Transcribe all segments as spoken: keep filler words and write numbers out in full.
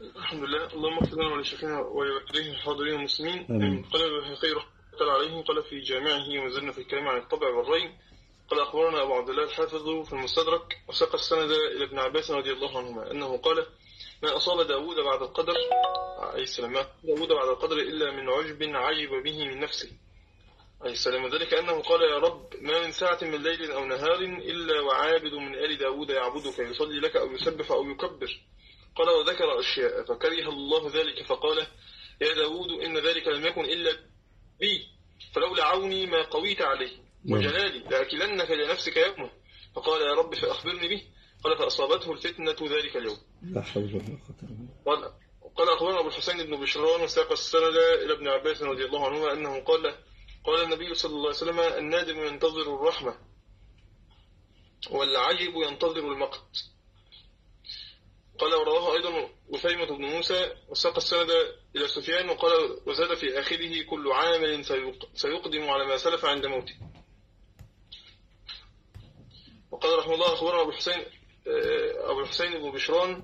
الحمد لله. اللهم اغفر لنا ولشيخنا ولوالديه الحاضرين المسلمين. قال البيهقي رحمه الله عليه، قال في جامعه وزلنا في الكلام عن الطبع والري، قال أخبرنا أبو عبد الله الحافظ في المستدرك وساق السند إلى ابن عباس رضي الله عنهما أنه قال: ما أصاب داود بعد القدر عليه السلام ما داود بعد القدر إلا من عجب عجب به من نفسه عليه السلام، وذلك أنه قال: يا رب، ما من ساعة من ليل أو نهار إلا وعابد من آل داود يعبدك يصلي لك أو يسبح أو يكبر. قال: وذكر أشياء فكره الله ذلك فقال: يا داود، إن ذلك لم يكن إلا بي، فلولا عوني ما قويت عليه، وجلالي لأكلنك لنفسك يوما. فقال: يا رب فأخبرني به. قال: فأصابته الفتنة ذلك اليوم. لا حول ولا قوة إلا بالله. قال أخبرنا أبو الحسين بن بشران وساق السند إلى ابن عباس رضي الله عنهما أنه قال: قال النبي صلى الله عليه وسلم: النادم ينتظر الرحمة والعجب ينتظر المقت. قال: ورواه أيضا وثيمة بن موسى وساق السند إلى سفيان، وقال: وزاد في آخره: كل عامل سيقدم على ما سلف عند موته. وقال رحمه الله: أخبرنا أبو الحسين أبو الحسين بن بشران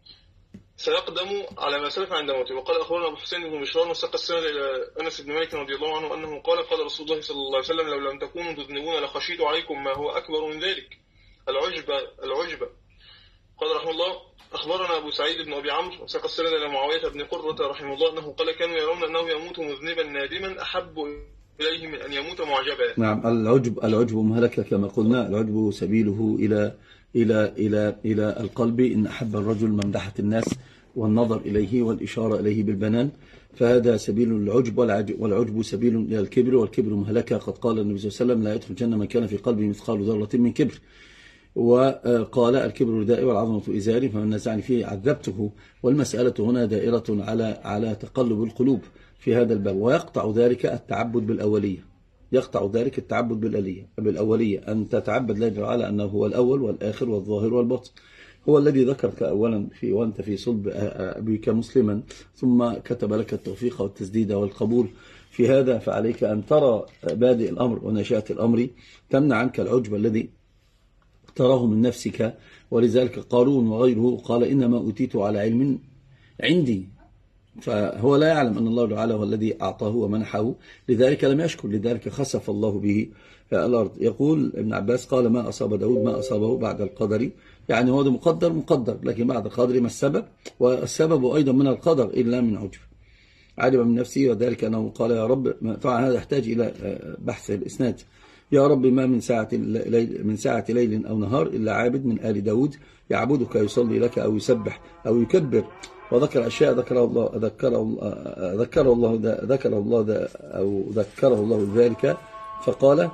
سيقدم على ما سلف عند موته. وقال: أخبرنا أبو الحسين بن بشران وساق السند إلى أنس بن مالك رضي الله عنه أنه قال: قال رسول الله صلى الله عليه وسلم: لو لم تكونوا تذنبون لخشيت عليكم ما هو أكبر من ذلك، العجب العجب. قال رحمه الله: أخبرنا أبو سعيد بن أبي عمرو وساق السند إلى معاوية بن قرة رحمه الله أنه قال: كانوا يرون أنه يموت مذنبا نادما أحب إليه من أن يموت معجبا. نعم، العجب العجب مهلكة كما قلنا. العجب سبيله إلى إلى إلى إلى القلب، إن أحب الرجل ممدحة الناس والنظر إليه والإشارة إليه بالبنان، فهذا سبيل العجب. والعجب سبيل إلى الكبر، والكبر مهلكة. قد قال النبي صلى الله عليه وسلم: لا يدخل الجنة من كان في قلبه مثقال ذرة من كبر. وقال: الكبر ردائي والعظمة إزاري، فمن نزعني فيه عذبته. والمسألة هنا دائرة على على تقلب القلوب في هذا الباب، ويقطع ذلك التعبد بالأولية. يقطع ذلك التعبد بالأولية بالأولية أن تتعبد الله جل وعلا أنه هو الأول والآخر والظاهر والباطن، هو الذي ذكرك أولا في وأنت في صلب أبيك مسلما، ثم كتب لك التوفيق والتسديد والقبول في هذا. فعليك أن ترى بادئ الأمر ونشأة الأمر تمنع عنك العجب الذي تراه من نفسك. ولذلك قارون وغيره قال: إنما أوتيت على علم عندي، فهو لا يعلم أن الله تعالى هو الذي أعطاه ومنحه، لذلك لم يشكر، لذلك خسف الله به الأرض. يقول ابن عباس: قال: ما أصاب داود ما أصابه بعد القدر، يعني هو ده مقدر مقدر، لكن بعد القدر ما السبب؟ والسبب أيضا من القدر إلا من عجب، عجب من نفسه. وذلك أنه قال: يا رب، طبعا هذا يحتاج إلى بحث الإسناد. يا رب، ما من ساعة ليل من ساعة ليل أو نهار إلا عابد من آل داود يعبدك يصلي لك أو يسبح أو يكبر. وذكر أشياء ذكره الله ذكره ذكره الله ذكره الله أو ذكره الله ذلك، فقال: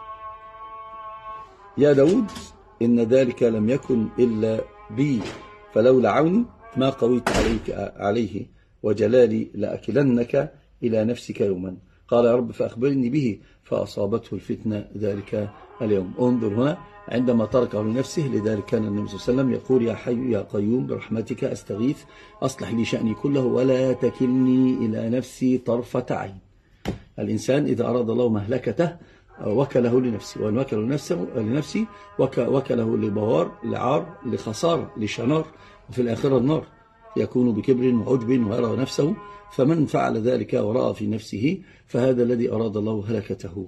يا داود، إن ذلك لم يكن إلا بي، فلولا عوني ما قويت عليك عليه، وجلالي لأكلنك إلى نفسك يوما. قال: يا رب فأخبرني به، فأصابته الفتنة ذلك اليوم. انظر هنا عندما تركه لنفسه، لذلك كان النبي صلى الله عليه وسلم يقول: يا حي يا قيوم برحمتك أستغيث أصلح لي شأني كله ولا تكلني إلى نفسي طرفة عين. الإنسان إذا أراد الله مهلكته وكله لنفسه، وإن وكله لنفسه لنفسي وكله لبوار لعار لخسارة لشنار، وفي الآخرة النار. يكون بكبر وعجب ويرى نفسه، فمن فعل ذلك ورأى في نفسه فهذا الذي أراد الله هلكته.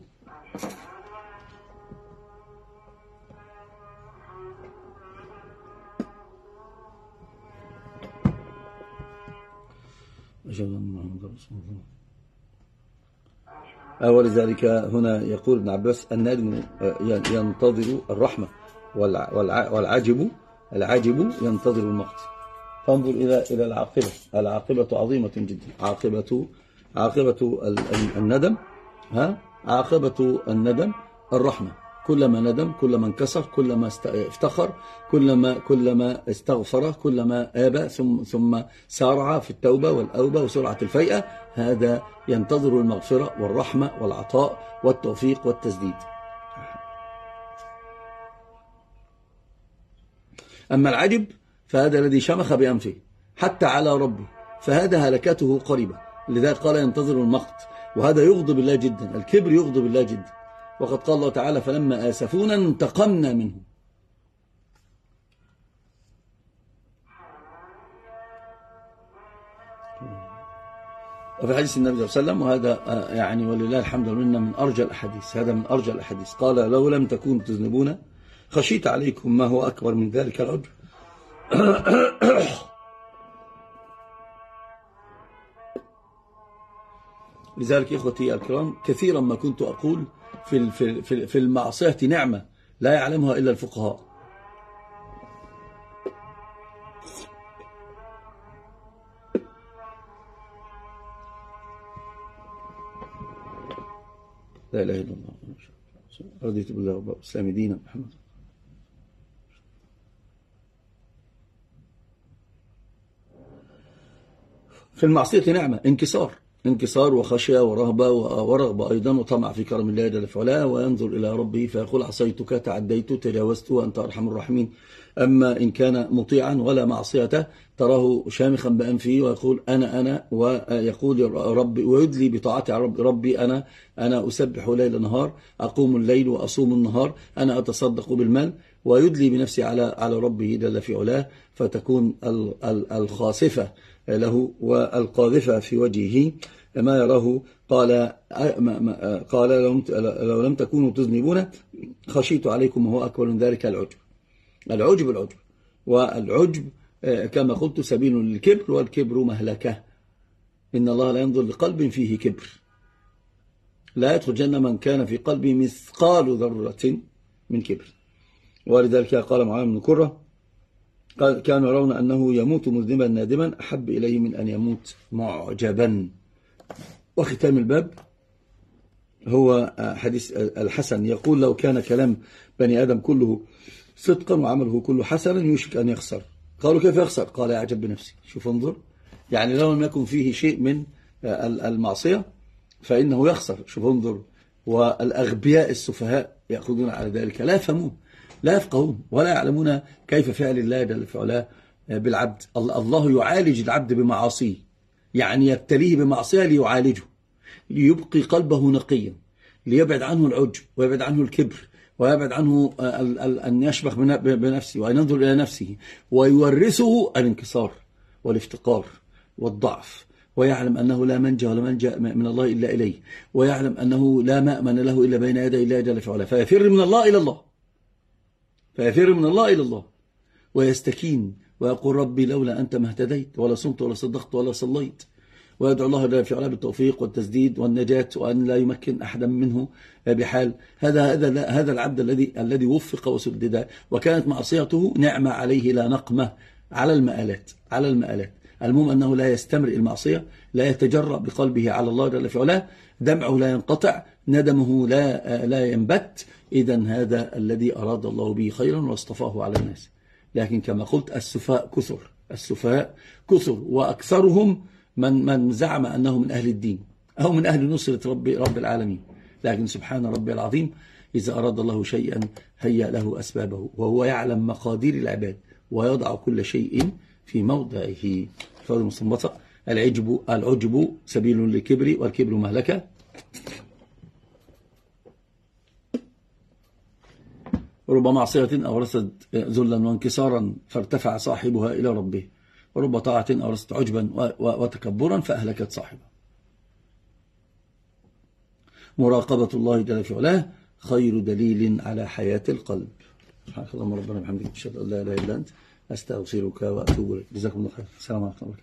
ولذلك هنا يقول ابن عباس: النادم ينتظر الرحمة والعجب العجب ينتظر المقت. فانظر إلى إلى العاقبة. العاقبة عظيمة جدا. عاقبة عاقبة الندم ها عاقبة الندم الرحمة. كلما ندم، كلما انكسر، كلما افتخر، كلما كلما استغفر، كلما آبى، ثم ثم سارع في التوبة والأوبة وسرعة الفيئة، هذا ينتظر المغفرة والرحمة والعطاء والتوفيق والتسديد. أما العجب فهذا الذي شمخ بأنفه حتى على ربه، فهذا هلكته قريبة. لذلك قال: ينتظر المقت، وهذا يغضب الله جدا. الكبر يغضب الله جدا، وقد قال الله تعالى: فلما آسفونا انتقمنا منهم. وفي حديث النبي صلى الله عليه وسلم، وهذا يعني ولله الحمد والمنة من أرجى الأحاديث، هذا من أرجى الأحاديث، قال لو لم تكونوا تذنبون خشيت عليكم ما هو أكبر من ذلك العجب. لذلك إخوتي الكرام كثيرا ما كنت أقول في في في المعصية نعمة لا يعلمها إلا الفقهاء. لا إله إلا الله رضيت بالله والإسلام دينا محمد. في المعصية نعمة، انكسار انكسار وخشية ورهبة ورغبة أيضا وطمع في كرم الله جل في علاه، وينظر إلى ربه فيقول عصيتك تعديت تجاوزت وأنت أرحم الراحمين. أما إن كان مطيعا ولا معصيته تراه شامخا بأنفه ويقول أنا أنا ويقول ربي ويدلي بطاعتي على ربي, ربي أنا أنا أسبح ليل نهار، أقوم الليل وأصوم النهار، أنا أتصدق بالمال، ويدلي بنفسي على على ربه جل في علاه، فتكون الخاسفة له والقاذفة في وجهه ما يراه. قال قال لو لم تكونوا تذنبون خشيت عليكم وهو أكبر من ذلك العجب. العجب العجب والعجب كما قلت سبيل للكبر، والكبر مهلكة. إن الله لا ينظر لقلب فيه كبر، لا يدخل الجنة من كان في قلبه مثقال ذرة من كبر. ولذلك قال معاذ بن كرة كانوا يرون أنه يموت مذنبا نادما أحب إليه من أن يموت معجبا. وختام الباب هو حديث الحسن يقول لو كان كلام بني آدم كله صدقا وعمله كله حسنا يوشك أن يخسر. قالوا كيف يخسر؟ قال يعجب بنفسي. شوف انظر، يعني لو لم يكن فيه شيء من المعصية فإنه يخسر. شوف انظر، والأغبياء السفهاء يأخذون على ذلك، لا يفهمون لا يفقهون ولا يعلمون كيف فعل الله جل في علاه بالعبد. الله يعالج العبد بمعاصيه، يعني يبتليه بمعصية ليعالجه، ليبقي قلبه نقيا، ليبعد عنه العجب ويبعد عنه الكبر ويبعد عنه أن يشبخ بنفسه وأن ينظر إلى نفسه، ويورثه الانكسار والافتقار والضعف، ويعلم أنه لا منجى ولا منجى من الله إلا إليه، ويعلم أنه لا مأمن له إلا بين يدي الله جل في علاه، فيفر من الله إلى الله فيفر من الله إلى الله ويستكين ويقول ربي لولا أنت ما اهتديت ولا صمت ولا صدقت ولا صليت، ويدعو الله جل في علاه بالتوفيق والتسديد والنجاة وأن لا يمكن أحدا منه بحال. هذا هذا هذا العبد الذي الذي وفق وسدد، وكانت معصيته نعمة عليه لا نقمة على المآلات على المآلات. المهم أنه لا يستمرئ المعصية، لا يتجرأ بقلبه على الله جل في علاه، دمعه لا ينقطع، ندمه لا لا ينبت. إذن هذا الذي أراد الله به خيرا واصطفاه على الناس. لكن كما قلت السفهاء كثر السفهاء كثر وأكثرهم من من زعم أنه من أهل الدين أو من أهل نصرة رب رب العالمين. لكن سبحان ربي العظيم إذا أراد الله شيئا هيأ له أسبابه، وهو يعلم مقادير العباد ويضع كل شيء في موضعه. فهذا المستنبطة العجب العجب سبيل للكبر والكبر مهلكة. رب معصية أورثت ذلا وانكسارا فارتفع صاحبها إلى ربه، ورب طاعة أورثت عجبا وتكبرا فأهلكت صاحبه. مراقبة الله جل في علاه خير دليل على حياة القلب. سبحانك اللهم ربنا وبحمدك أشهد أن لا إله إلا أنت أستغفرك وأتوب إليك. جزاكم الله خير. السلام عليكم.